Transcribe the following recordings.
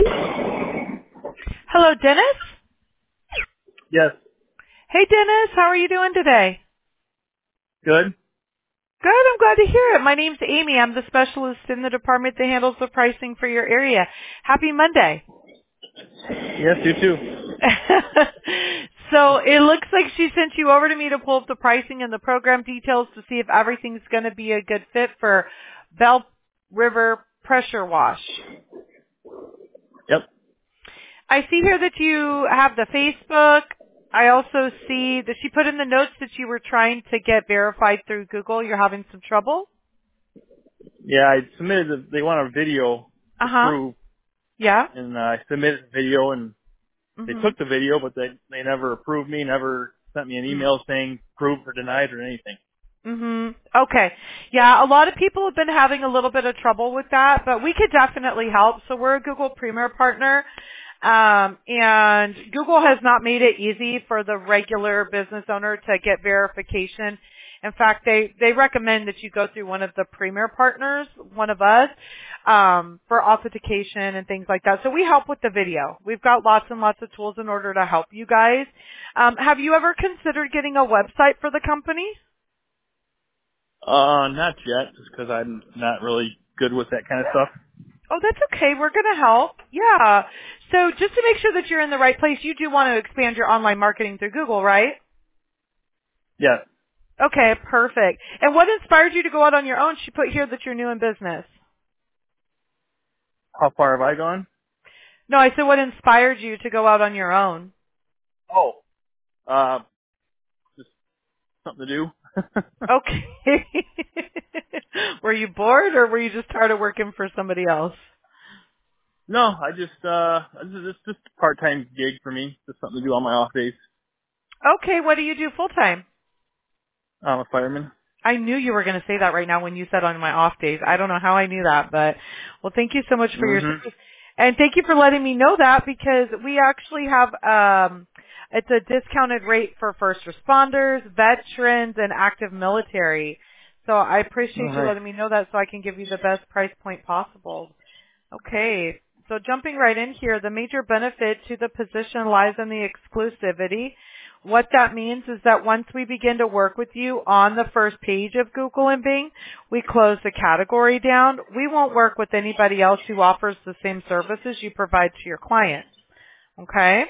Hello, Dennis? Yes. Hey, Dennis. How are you doing today? Good. Good. I'm glad to hear it. My name's Amy. I'm the specialist in the department that handles the pricing for your area. Happy Monday. Yes, you too. So it looks like she sent you over to me to pull up the pricing and the program details to see if everything's going to be a good fit for Bell River Pressure Wash. Yep. I see here that you have the Facebook. I also see that she put in the notes that you were trying to get verified through Google. You're having some trouble? Yeah, I submitted. They want a video to Uh-huh. prove, Yeah? and I submitted the video, and they Mm-hmm. took the video, but they never approved me. Never sent me an email saying approved or denied or anything. Mm-hmm. Okay. Yeah, a lot of people have been having a little bit of trouble with that, but we could definitely help. So we're a Google Premier partner. And Google has not made it easy for the regular business owner to get verification. In fact, they recommend that you go through one of the Premier partners, one of us, for authentication and things like that. So we help with the video. We've got lots and lots of tools in order to help you guys. Have you ever considered getting a website for the company? Not yet, just because I'm not really good with that kind of stuff. Oh, that's okay. We're going to help. Yeah. So just to make sure that you're in the right place, you do want to expand your online marketing through Google, right? Yes. Okay, perfect. And what inspired you to go out on your own? She put here that you're new in business. How far have I gone? No, I said what inspired you to go out on your own? Oh, uh, just something to do. Okay. Were you bored or were you just tired of working for somebody else? No, I just this is just a part-time gig for me. Just something to do on my off days. Okay, what do you do full time? I'm a fireman. I knew you were going to say that right now when you said on my off days. I don't know how I knew that, but well, thank you so much for your Mm-hmm. service. And thank you for letting me know that because we actually have, it's a discounted rate for first responders, veterans, and active military. So I appreciate All you right. letting me know that so I can give you the best price point possible. Okay. So jumping right in here, the major benefit to the position lies in the exclusivity. What that means is that once we begin to work with you on the first page of Google and Bing, we close the category down. We won't work with anybody else who offers the same services you provide to your clients. Okay?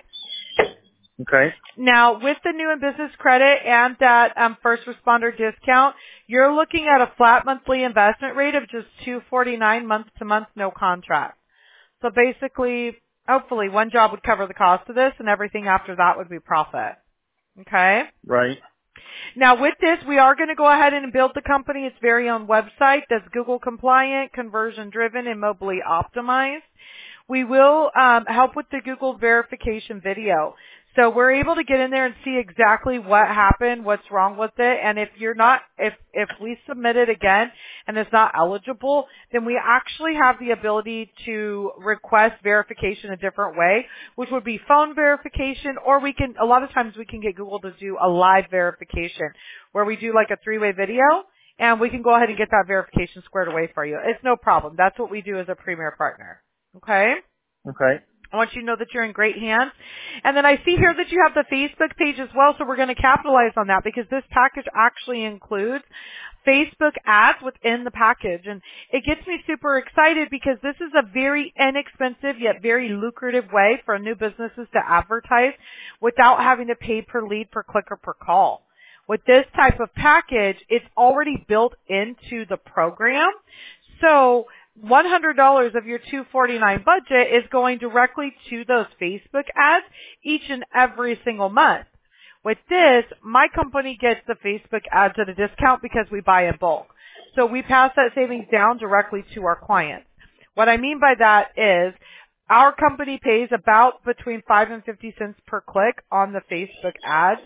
Okay. Now, with the new and business credit and that first responder discount, you're looking at a flat monthly investment rate of just $249 month to month, no contract. So basically, hopefully, one job would cover the cost of this, and everything after that would be profit. Okay? Right. Now, with this, we are going to go ahead and build the company its very own website that's Google compliant, conversion driven, and mobily optimized. We will help with the Google verification video. So we're able to get in there and see exactly what happened, what's wrong with it, and if you're not, if we submit it again and it's not eligible, then we actually have the ability to request verification a different way, which would be phone verification, or we can, a lot of times we can get Google to do a live verification where we do like a three-way video and we can go ahead and get that verification squared away for you. It's no problem. That's what we do as a premier partner. Okay? Okay. I want you to know that you're in great hands. And then I see here that you have the Facebook page as well, so we're going to capitalize on that because this package actually includes Facebook ads within the package. And it gets me super excited because this is a very inexpensive yet very lucrative way for new businesses to advertise without having to pay per lead, per click, or per call. With this type of package, it's already built into the program. So $100 of your $249 budget is going directly to those Facebook ads each and every single month. With this, my company gets the Facebook ads at a discount because we buy in bulk. So we pass that savings down directly to our clients. What I mean by that is our company pays about between 5 and 50 cents per click on the Facebook ads.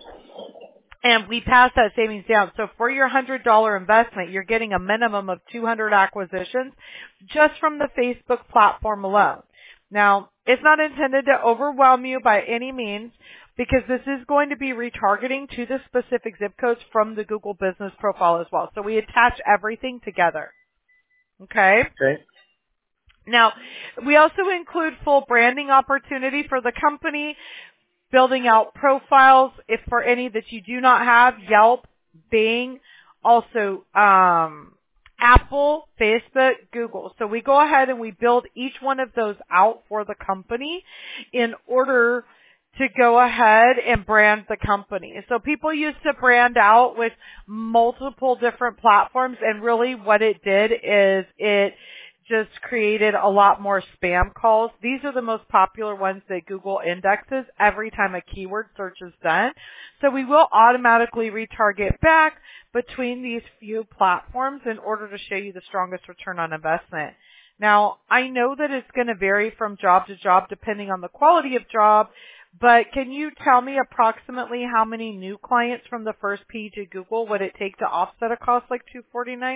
And we pass that savings down. So for your $100 investment, you're getting a minimum of 200 acquisitions just from the Facebook platform alone. Now, it's not intended to overwhelm you by any means because this is going to be retargeting to the specific zip codes from the Google business profile as well. So we attach everything together. Okay? Okay. Now, we also include full branding opportunity for the company, building out profiles if for any that you do not have, Yelp, Bing, also Apple, Facebook, Google. So we go ahead and we build each one of those out for the company in order to go ahead and brand the company. So people used to brand out with multiple different platforms, and really what it did is it just created a lot more spam calls. These are the most popular ones that Google indexes every time a keyword search is done. So we will automatically retarget back between these few platforms in order to show you the strongest return on investment. Now, I know that it's going to vary from job to job depending on the quality of job, but can you tell me approximately how many new clients from the first page of Google would it take to offset a cost like $249?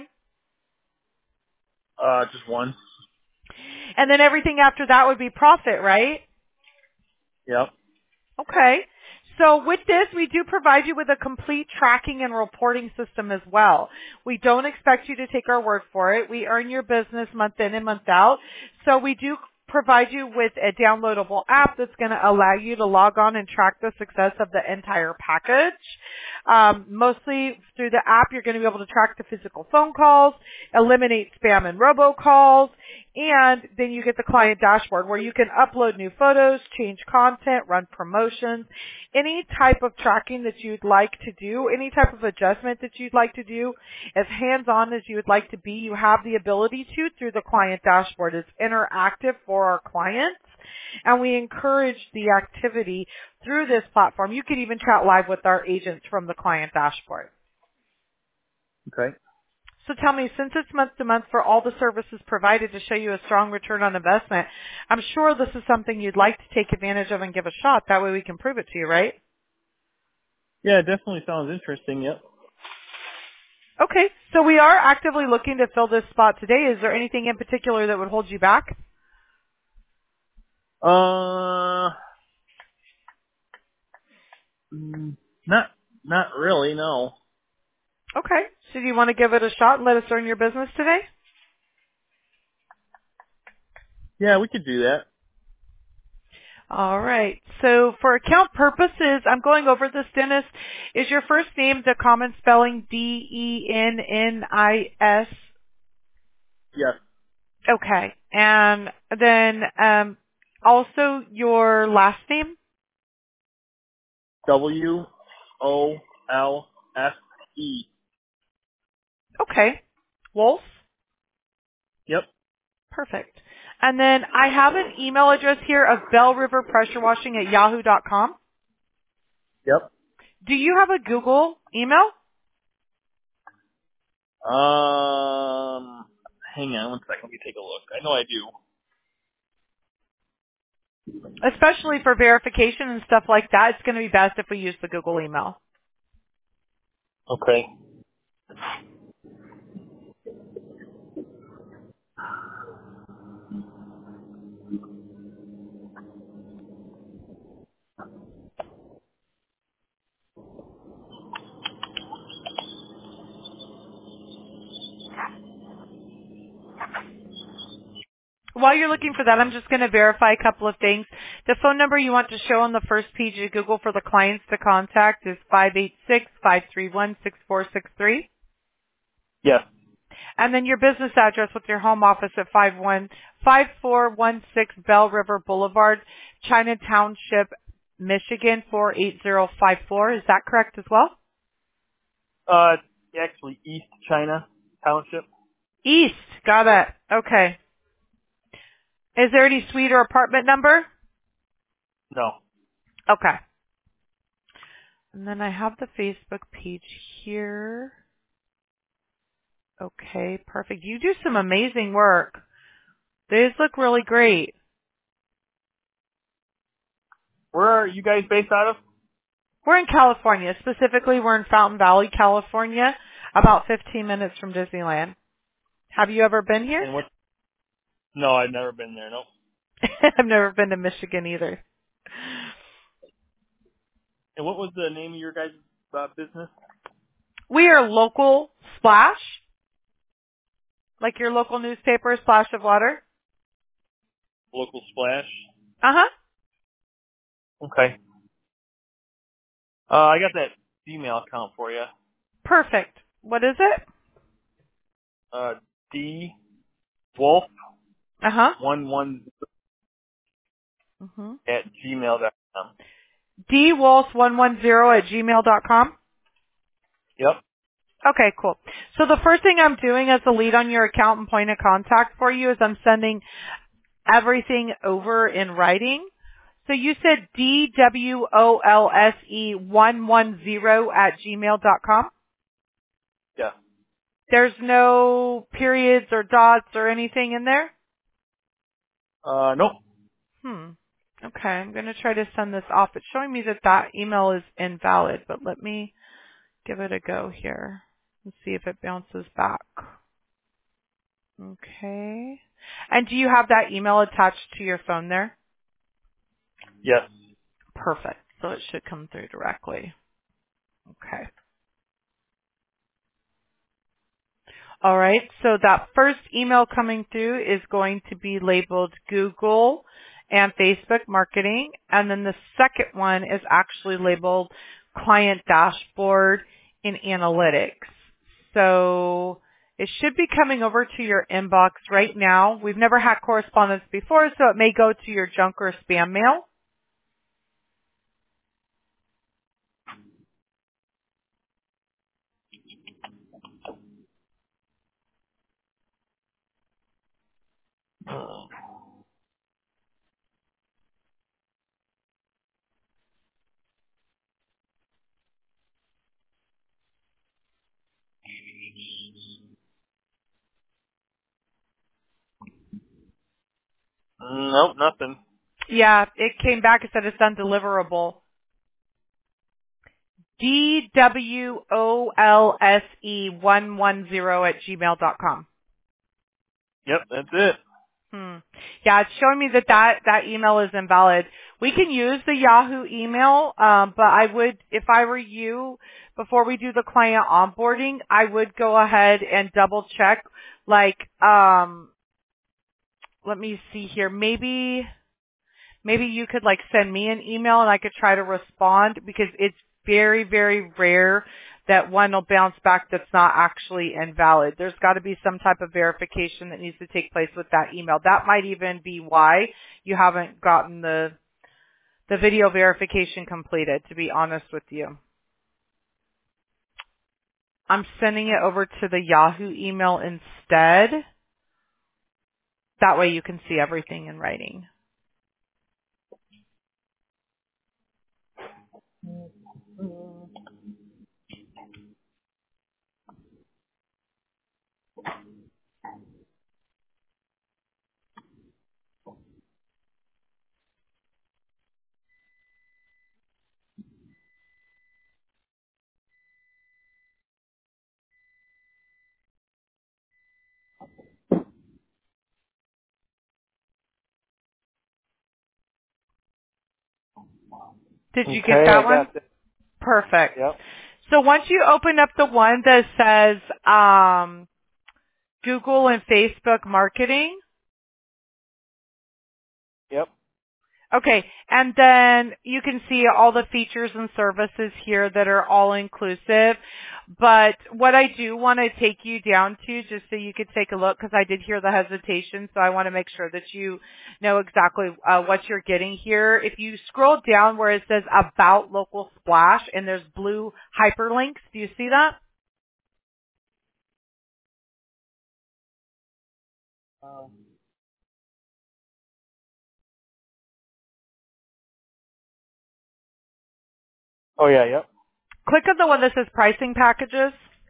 Just one. And then everything after that would be profit, right? Yep. Okay. So with this, we do provide you with a complete tracking and reporting system as well. We don't expect you to take our word for it. We earn your business month in and month out. So we do provide you with a downloadable app that's going to allow you to log on and track the success of the entire package. Mostly through the app, you're going to be able to track the physical phone calls, eliminate spam and robocalls, and then you get the client dashboard where you can upload new photos, change content, run promotions, any type of tracking that you'd like to do, any type of adjustment that you'd like to do, as hands-on as you would like to be, you have the ability to through the client dashboard. It's interactive for our clients, and we encourage the activity through this platform. You can even chat live with our agents from the client dashboard. Okay. So tell me, since it's month to month for all the services provided to show you a strong return on investment, I'm sure this is something you'd like to take advantage of and give a shot. That way we can prove it to you, right? Yeah, it definitely sounds interesting. Yep. Okay, so we are actively looking to fill this spot today. Is there anything in particular that would hold you back? Not really. No. Okay, so do you want to give it a shot and let us earn your business today? Yeah, we could do that. All right. So for account purposes, I'm going over this, Dennis. Is your first name the common spelling Dennis? Yes. Okay. And then also your last name? WOLSE. Okay. Wolf? Yep. Perfect. And then I have an email address here of bellriverpressurewashing@yahoo.com. Yep. Do you have a Google email? Hang on one second. Let me take a look. I know I do. Especially for verification and stuff like that, it's going to be best if we use the Google email. Okay. While you're looking for that, I'm just going to verify a couple of things. The phone number you want to show on the first page of Google for the clients to contact is 586-531-6463. Yes. And then your business address with your home office at 5416 Bell River Boulevard, China Township, Michigan 48054. Is that correct as well? Actually, East China Township. East. Got it. Okay. Is there any suite or apartment number? No. Okay. And then I have the Facebook page here. Okay, perfect. You do some amazing work. These look really great. Where are you guys based out of? We're in California. Specifically, we're in Fountain Valley, California, about 15 minutes from Disneyland. Have you ever been here? And what? No, I've never been there. No. I've never been to Michigan either. And what was the name of your guys' business? We are local Splash, like your local newspaper, Splash of Water. Local Splash. Uh-huh. Okay. I got that Gmail account for you. Perfect. What is it? D Wolf Uh-huh. 11 Mm-hmm. at gmail.com. dwolf110@gmail.com. Yep. Okay, cool. So the first thing I'm doing as the lead on your account and point of contact for you is I'm sending everything over in writing. So you said DWOLSE110@gmail.com. Yeah. There's no periods or dots or anything in there? Nope. Okay, I'm going to try to send this off. It's showing me that that email is invalid, but let me give it a go here and see if it bounces back. Okay. And do you have that email attached to your phone there? Yes. Perfect. So it should come through directly. Okay. All right. So that first email coming through is going to be labeled Google and Facebook marketing. And then the second one is actually labeled Client Dashboard in Analytics. So it should be coming over to your inbox right now. We've never had correspondence before, so it may go to your junk or spam mail. Nope, nothing. Yeah, it came back. It said it's undeliverable. DWOLSE110@gmail.com. Yep, that's it. Yeah, it's showing me that that email is invalid. We can use the Yahoo email, but I would, if I were you, before we do the client onboarding, I would go ahead and double check. Like, let me see here. Maybe you could like send me an email and I could try to respond because it's very, very rare that one will bounce back that's not actually invalid. There's got to be some type of verification that needs to take place with that email. That might even be why you haven't gotten the video verification completed, to be honest with you. I'm sending it over to the Yahoo email instead. That way you can see everything in writing. Did you get Okay, that I one? got that. Perfect. Yep. So once you open up the one that says Google and Facebook marketing, Yep. okay, and then you can see all the features and services here that are all inclusive. But what I do want to take you down to, just so you could take a look, because I did hear the hesitation, so I want to make sure that you know exactly what you're getting here. If you scroll down where it says About Local Splash, and there's blue hyperlinks, do you see that? Oh yeah, yep. Click on the one that says Pricing Packages.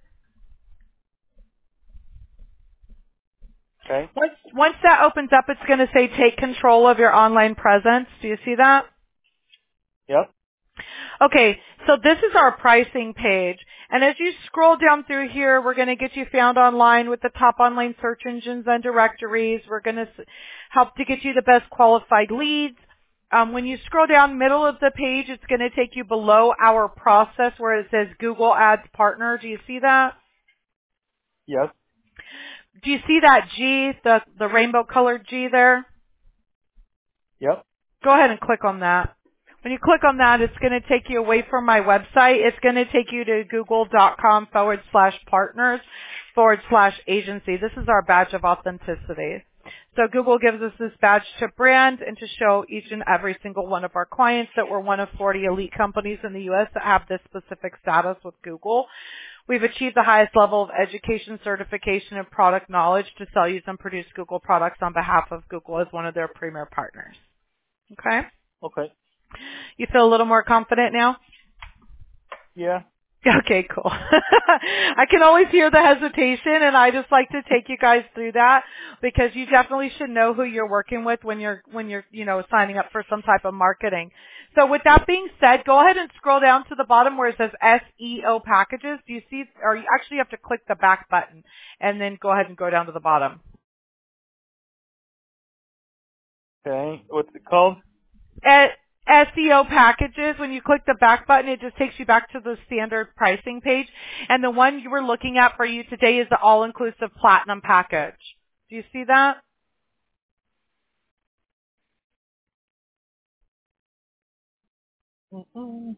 Okay. Once that opens up, it's going to say take control of your online presence. Do you see that? Yep. Okay, so this is our pricing page. And as you scroll down through here, we're going to get you found online with the top online search engines and directories. We're going to help to get you the best qualified leads. When you scroll down middle of the page, it's going to take you below our process where it says Google Ads Partner. Do you see that? Yes. Do you see that G, the rainbow colored G there? Yep. Go ahead and click on that. When you click on that, it's going to take you away from my website. It's going to take you to google.com/partners/agency. This is our badge of authenticity. So Google gives us this badge to brand and to show each and every single one of our clients that we're one of 40 elite companies in the U.S. that have this specific status with Google. We've achieved the highest level of education, certification, and product knowledge to sell, use, and produce Google products on behalf of Google as one of their premier partners. Okay? Okay. You feel a little more confident now? Yeah. Okay, cool. I can always hear the hesitation, and I just like to take you guys through that because you definitely should know who you're working with when you're signing up for some type of marketing. So with that being said, go ahead and scroll down to the bottom where it says SEO packages. Do you see, or you actually have to click the back button and then go ahead and go down to the bottom. Okay. What's it called? SEO packages, when you click the back button, it just takes you back to the standard pricing page. And the one you were looking at for you today is the all-inclusive platinum package. Do you see that? Mm-mm.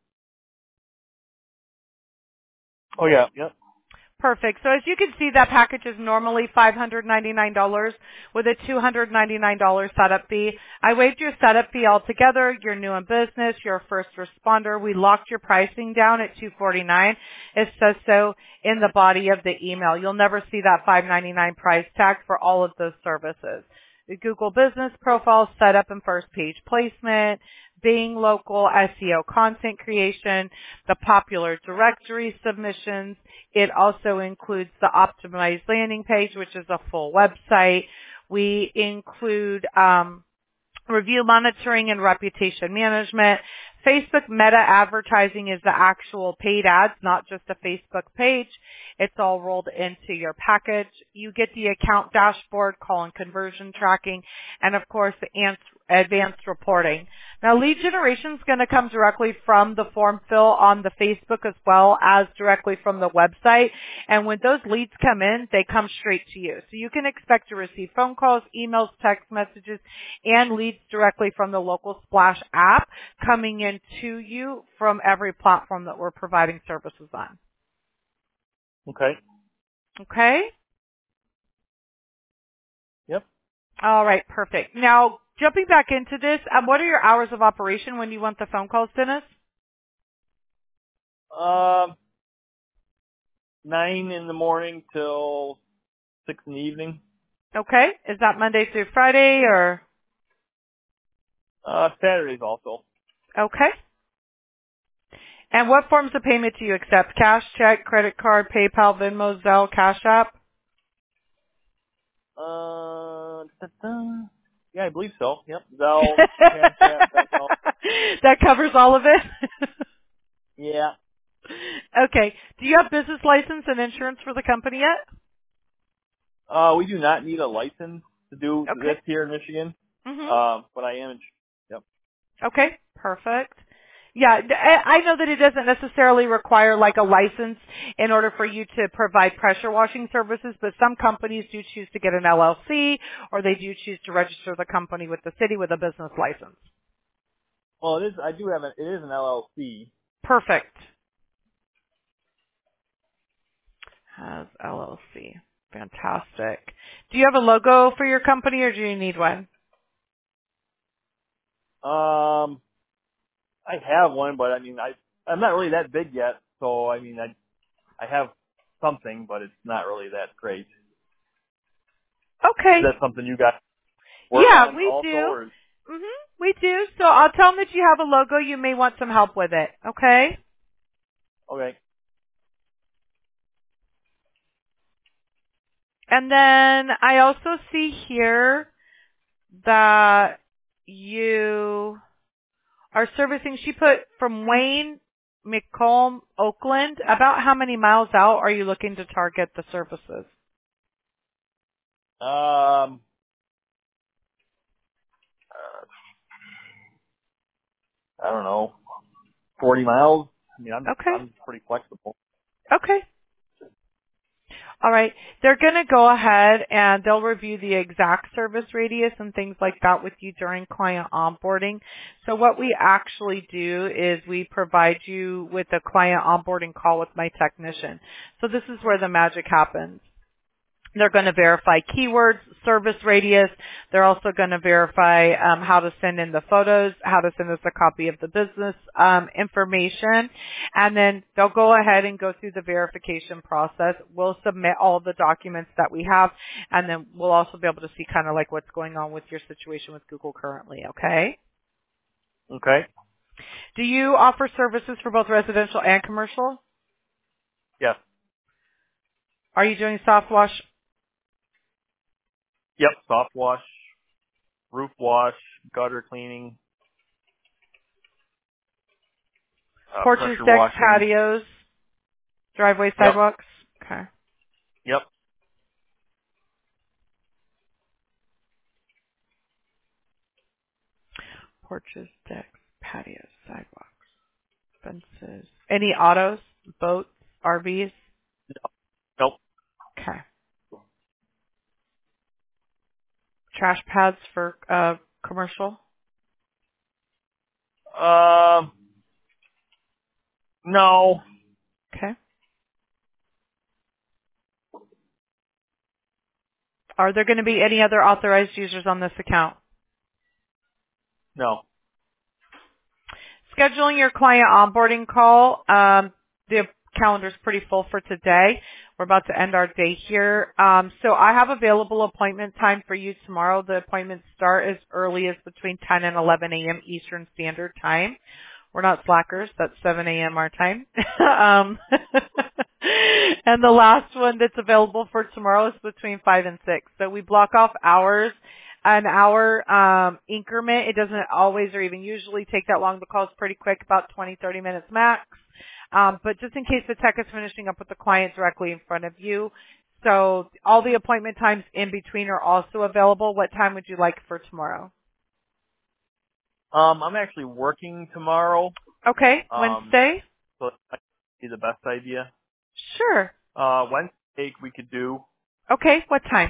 Oh yeah. Yep. Perfect. So as you can see, that package is normally $599 with a $299 setup fee. I waived your setup fee altogether. You're new in business. You're a first responder. We locked your pricing down at $249. It says so in the body of the email. You'll never see that $599 price tag for all of those services. The Google Business Profile setup and first page placement, Bing local SEO content creation, the popular directory submissions. It also includes the optimized landing page, which is a full website. We include review monitoring and reputation management. Facebook meta advertising is the actual paid ads, not just a Facebook page. It's all rolled into your package. You get the account dashboard, call and conversion tracking, and of course the advanced reporting. Now lead generation is going to come directly from the form fill on the Facebook as well as directly from the website. And when those leads come in, they come straight to you. So you can expect to receive phone calls, emails, text messages, and leads directly from the local Splash app coming in to you from every platform that we're providing services on. Okay. Okay? Yep. All right, perfect. Now, jumping back into this, what are your hours of operation when you want the phone calls, Dennis? 9 in the morning till 6 in the evening. Okay. Is that Monday through Friday or? Saturdays also. Okay. And what forms of payment do you accept? Cash, check, credit card, PayPal, Venmo, Zelle, Cash App? Yeah, I believe so. Yep. Zelle, Cash App, PayPal. That covers all of it? Yeah. Okay. Do you have business license and insurance for the company yet? We do not need a license to do Okay. this here in Michigan. Mhm. But I am in. Yep. Okay. Perfect. Yeah, I know that it doesn't necessarily require like a license in order for you to provide pressure washing services, but some companies do choose to get an LLC or they do choose to register the company with the city with a business license. Well, it is. I do have it is an LLC. Perfect. Has LLC. Fantastic. Do you have a logo for your company or do you need one? I have one, but I mean, I'm not really that big yet, so I mean, I have something, but it's not really that great. Okay. Is that something you guys work Yeah, on we also, do. or? We do. So I'll tell them that you have a logo. You may want some help with it. Okay? Okay. And then I also see here that you are servicing, she put from Wayne, McComb, Oakland. About how many miles out are you looking to target the services? I don't know, 40 miles. I mean, Okay. I'm pretty flexible. Okay. All right. They're going to go ahead and they'll review the exact service radius and things like that with you during client onboarding. So what we actually do is we provide you with a client onboarding call with my technician. So this is where the magic happens. They're going to verify keywords, service radius. They're also going to verify how to send in the photos, how to send us a copy of the business information, and then they'll go ahead and go through the verification process. We'll submit all the documents that we have, and then we'll also be able to see kind of like what's going on with your situation with Google currently, okay? Okay. Do you offer services for both residential and commercial? Yes. Are you doing soft wash? Yep. Soft wash, roof wash, gutter cleaning, Porches, pressure decks, washing. patios, driveway, Yep. sidewalks? Okay. Yep. Porches, decks, patios, sidewalks, fences. Any autos, boats, RVs? Nope. Okay. Trash pads for commercial? No. Okay. Are there going to be any other authorized users on this account? No. Scheduling your client onboarding call. The calendar's pretty full for today. We're about to end our day here. So I have available appointment time for you tomorrow. The appointments start as early as between 10 and 11 a.m. Eastern Standard Time. We're not slackers. That's 7 a.m. our time. And the last one that's available for tomorrow is between 5 and 6. So we block off hours, an hour increment. It doesn't always or even usually take that long. The call's pretty quick, about 20, 30 minutes max. But just in case the tech is finishing up with the client directly in front of you. So all the appointment times in between are also available. What time would you like for tomorrow? I'm actually working tomorrow. Okay, Wednesday? So that might be the best idea. Sure. Wednesday we could do. Okay, what time?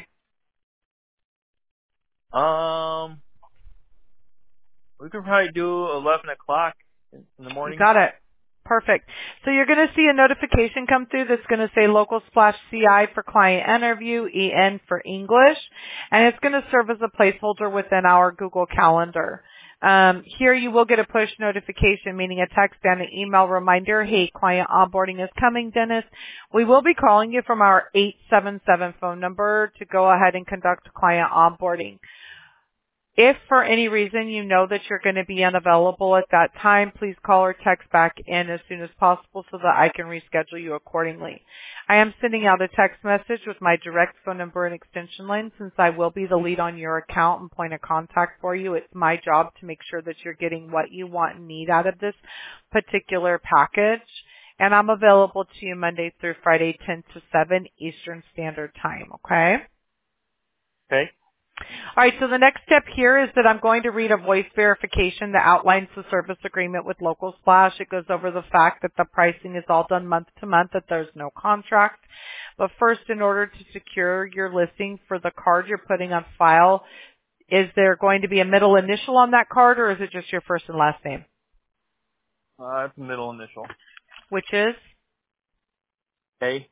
We could probably do 11 o'clock in the You morning. got it. Perfect. So you're going to see a notification come through that's going to say Local Splash CI for client interview, EN for English, and it's going to serve as a placeholder within our Google Calendar. Here you will get a push notification, meaning a text and an email reminder, hey, client onboarding is coming, Dennis. We will be calling you from our 877 phone number to go ahead and conduct client onboarding. If for any reason you know that you're going to be unavailable at that time, please call or text back in as soon as possible so that I can reschedule you accordingly. I am sending out a text message with my direct phone number and extension line since I will be the lead on your account and point of contact for you. It's my job to make sure that you're getting what you want and need out of this particular package. And I'm available to you Monday through Friday, 10 to 7 Eastern Standard Time, okay? Okay. All right, so the next step here is that I'm going to read a voice verification that outlines the service agreement with Local Splash. It goes over the fact that the pricing is all done month to month, that there's no contract. But first, in order to secure your listing for the card you're putting on file, is there going to be a middle initial on that card, or is it just your first and last name? It's the middle initial. Which is? A.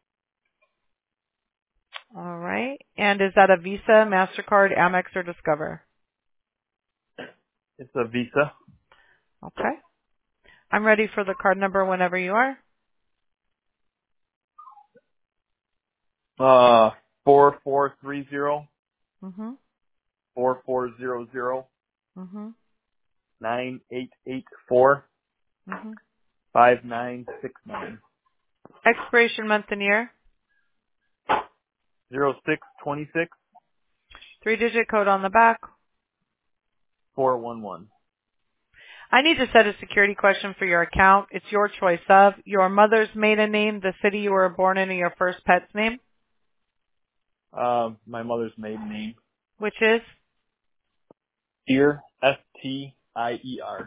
All right. And is that a Visa, MasterCard, Amex, or Discover? It's a Visa. Okay. I'm ready for the card number whenever you are. 4430 Mm-hmm. 4400 Mm-hmm. 9884 Mm-hmm. 5969 Expiration month and year. 0626 Three-digit code on the back. 411. I need to set a security question for your account. It's your choice of your mother's maiden name, the city you were born in, or your first pet's name, My mother's maiden name. which is? Stier. Stier.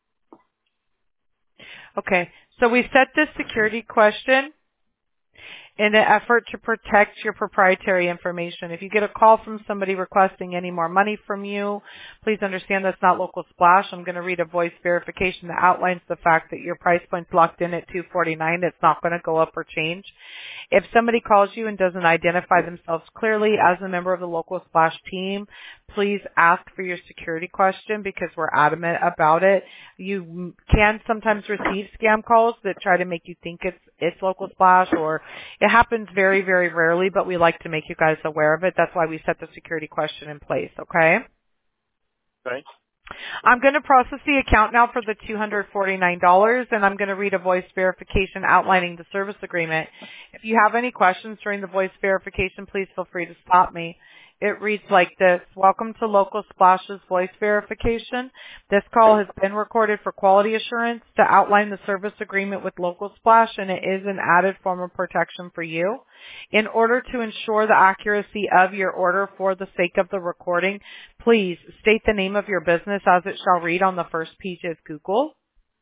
Okay. So we set this security question. in an effort to protect your proprietary information. If you get a call from somebody requesting any more money from you, please understand that's not Local Splash. I'm going to read a voice verification that outlines the fact that your price point's locked in at $249. It's not going to go up or change. If somebody calls you and doesn't identify themselves clearly as a member of the Local Splash team, please ask for your security question because we're adamant about it. You can sometimes receive scam calls that try to make you think it's Local Splash, or it happens very, very rarely, but we like to make you guys aware of it. That's why we set the security question in place, okay? Okay. I'm going to process the account now for the $249, and I'm going to read a voice verification outlining the service agreement. If you have any questions during the voice verification, please feel free to stop me. It reads like this. Welcome to Local Splash's voice verification. This call has been recorded for quality assurance to outline the service agreement with Local Splash, and it is an added form of protection for you. In order to ensure the accuracy of your order for the sake of the recording, please state the name of your business as it shall read on the first page of Google.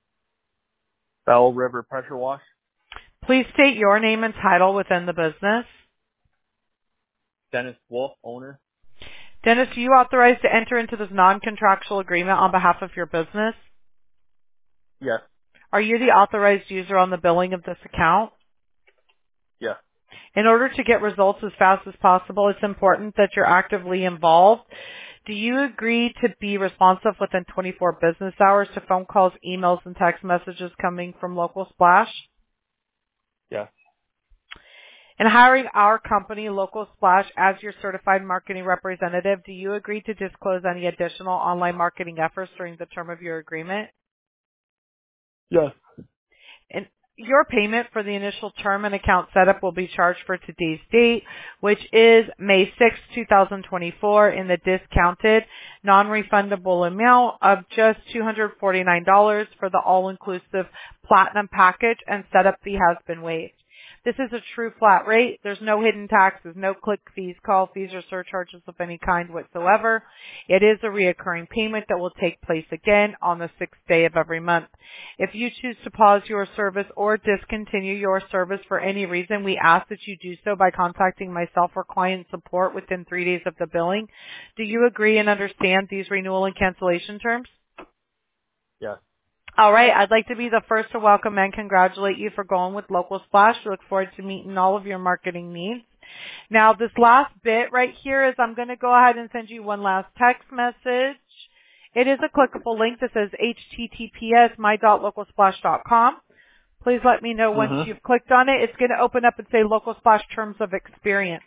Bell River Pressure Wash. Please state your name and title within the business. Dennis Wolf, owner. Dennis, are you authorized to enter into this non-contractual agreement on behalf of your business? Yes. Are you the authorized user on the billing of this account? Yes. In order to get results as fast as possible, it's important that you're actively involved. Do you agree to be responsive within 24 business hours to phone calls, emails, and text messages coming from Local Splash? Yes. In hiring our company, Local Splash, as your certified marketing representative, do you agree to disclose any additional online marketing efforts during the term of your agreement? Yes. And your payment for the initial term and account setup will be charged for today's date, which is May 6, 2024, in the discounted, non-refundable amount of just $249 for the all-inclusive platinum package, and setup fee has been waived. This is a true flat rate. There's no hidden taxes, no click fees, call fees, or surcharges of any kind whatsoever. It is a reoccurring payment that will take place again on the 6th day of every month. If you choose to pause your service or discontinue your service for any reason, we ask that you do so by contacting myself or client support within 3 days of the billing. Do you agree and understand these renewal and cancellation terms? Yes. All right, I'd like to be the first to welcome and congratulate you for going with Local Splash. We look forward to meeting all of your marketing needs. Now, this last bit right here is I'm going to go ahead and send you one last text message. It is a clickable link that says https://my.localsplash.com. Please let me know once you've clicked on it. It's going to open up and say Local Splash Terms of Experience.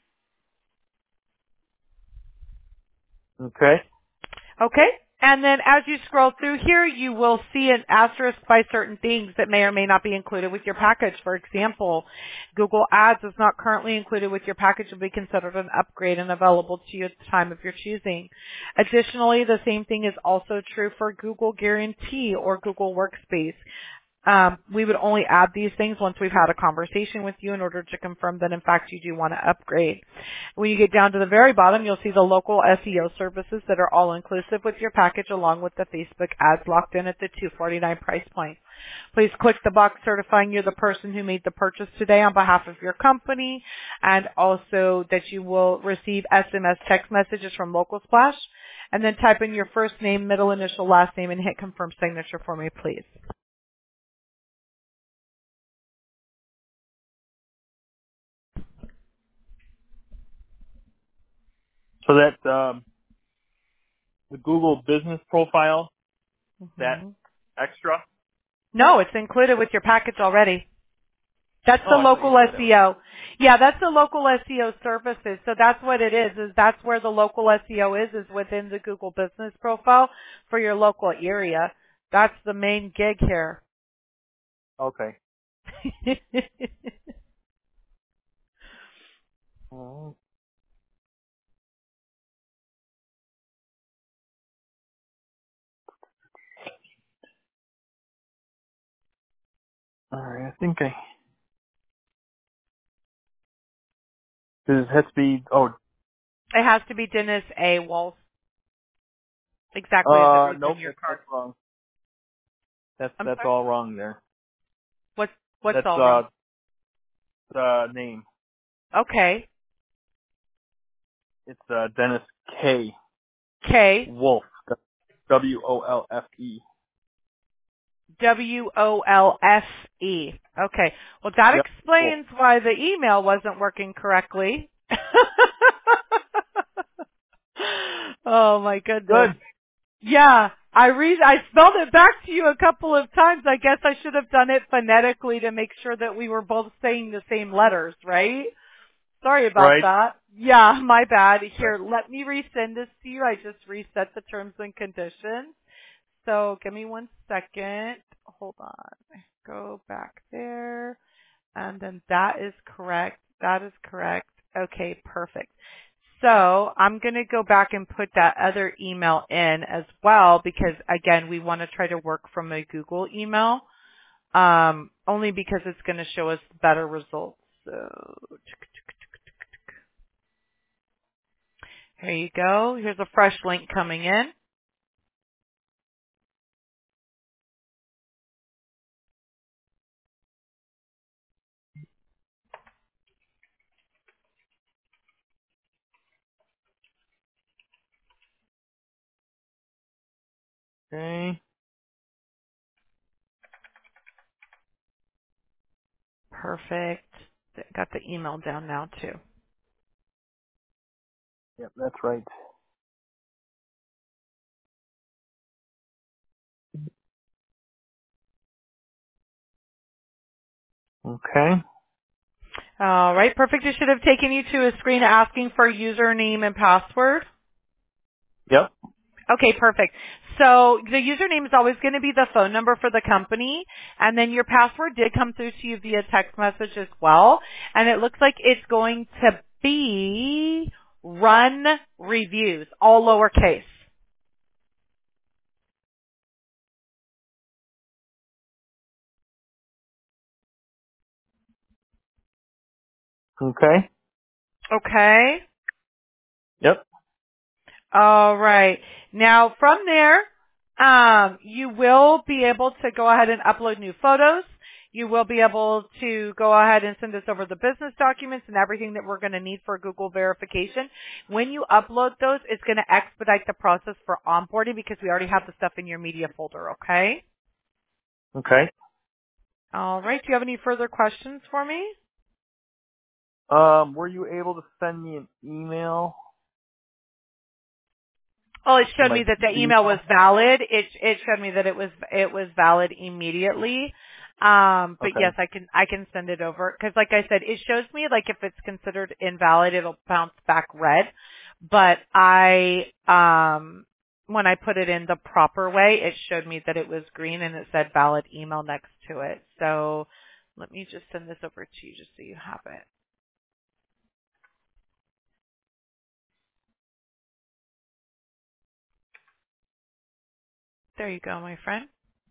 Okay. Okay? And then as you scroll through here, you will see an asterisk by certain things that may or may not be included with your package. For example, Google Ads is not currently included with your package and will be considered an upgrade and available to you at the time of your choosing. Additionally, the same thing is also true for Google Guarantee or Google Workspace. We would only add these things once we've had a conversation with you in order to confirm that, in fact, you do want to upgrade. When you get down to the very bottom, you'll see the local SEO services that are all inclusive with your package, along with the Facebook ads locked in at the $249 price point. Please click the box certifying you're the person who made the purchase today on behalf of your company, and also that you will receive SMS text messages from Local Splash, and then type in your first name, middle initial, last name, and hit confirm signature for me, please. So that the Google business profile, that extra. No, it's included with your package already. That's the Oh, I thought local you said SEO. Yeah, that's the local SEO services. So that's what it is that's where the local SEO is within the Google business profile for your local area. That's the main gig here. Okay. All right. I think does it have to be? Oh, It has to be Dennis A. Walls. Exactly as it reads nope. on your That's card. wrong. I'm That's sorry? all wrong there. What's That's all wrong? name. Okay. It's Dennis K. K. Wolfe. Wolfe. Wolfe. Okay. Well, that Yep. explains why the email wasn't working correctly. Oh my goodness. Good. Yeah, I spelled it back to you a couple of times. I guess I should have done it phonetically to make sure that we were both saying the same letters, right? Sorry about Right. that. Yeah, my bad. Right. Here, let me resend this to you. I just reset the terms and conditions. So give me 1 second. Hold on. Go back there. And then that is correct. That is correct. Okay, perfect. So I'm going to go back and put that other email in as well because again, we want to try to work from a Google email, only because it's going to show us better results. So here you go. Here's a fresh link coming in. Okay. Perfect. Got the email down now too. Yep, that's right. Okay. All right, perfect. It should have taken you to a screen asking for username and password. Yep. Okay, perfect. So the username is always going to be the phone number for the company, and then your password did come through to you via text message as well, and it looks like it's going to be run reviews, all lowercase. Okay. Okay? Yep. All right. Now from there, you will be able to go ahead and upload new photos. You will be able to go ahead and send us over the business documents and everything that we're going to need for Google verification. When you upload those, it's going to expedite the process for onboarding because we already have the stuff in your media folder, okay? Okay. All right. Do you have any further questions for me? Were you able to send me an email Oh, it to showed my me that the email was Gmail? valid. It showed me that it was valid immediately. But Okay. yes, I can send it over because, like I said, it shows me like if it's considered invalid, it'll bounce back red. But when I put it in the proper way, it showed me that it was green and it said valid email next to it. So let me just send this over to you just so you have it. There you go, my friend.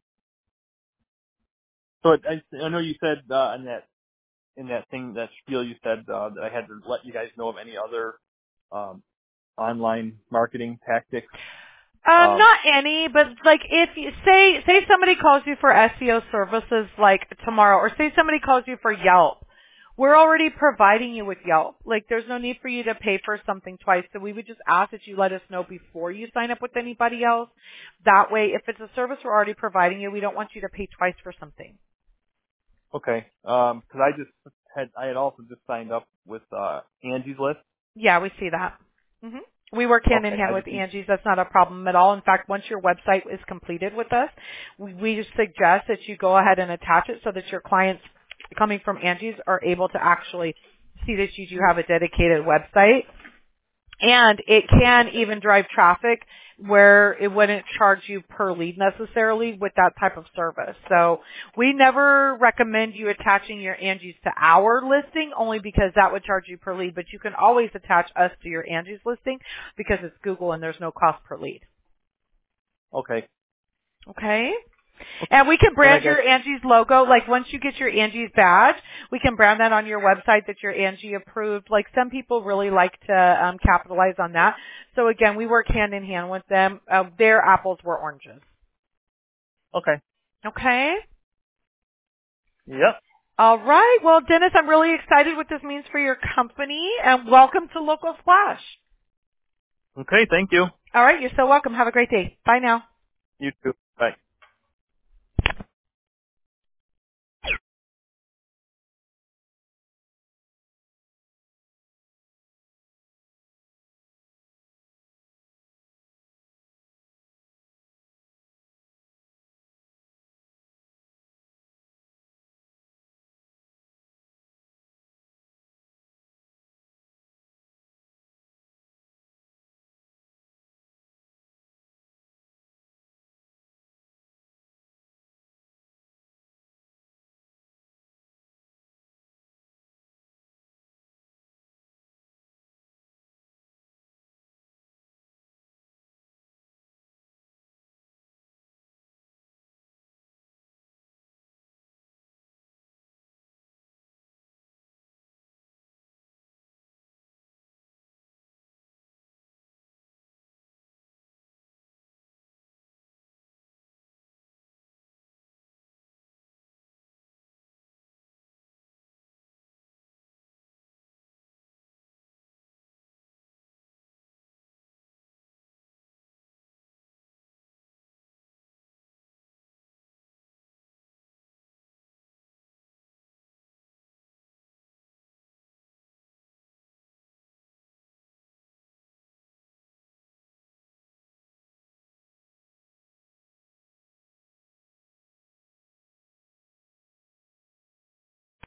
So I know you said in that thing, that spiel, you said that I had to let you guys know of any other um, online marketing tactics. Not any, but like if you say somebody calls you for SEO services like tomorrow, or say somebody calls you for Yelp, we're already providing you with Yelp. Like there's no need for you to pay for something twice. So we would just ask that you let us know before you sign up with anybody else. That way, if it's a service we're already providing you, we don't want you to pay twice for something. Okay. Because I had also just signed up with Angie's List. Yeah, we see that. hmm We work hand in Okay. hand with Angie's. That's not a problem at all. In fact, once your website is completed with us, we just suggest that you go ahead and attach it so that your clients coming from Angie's are able to actually see that you do have a dedicated website. And it can even drive traffic where it wouldn't charge you per lead necessarily with that type of service. So we never recommend you attaching your Angie's to our listing only because that would charge you per lead, but you can always attach us to your Angie's listing because it's Google and there's no cost per lead. Okay. Okay? And we can And I brand guess your Angie's logo. Like once you get your Angie's badge, we can brand that on your website that you're Angie approved. Like some people really like to capitalize on that. So again, we work hand in hand with them. Their apples were oranges. okay. Okay? Yep. All right. Well, Dennis, I'm really excited what this means for your company, and welcome to Local Splash. Okay, thank you. All right. You're so welcome. Have a great day. Bye now. You too. Bye.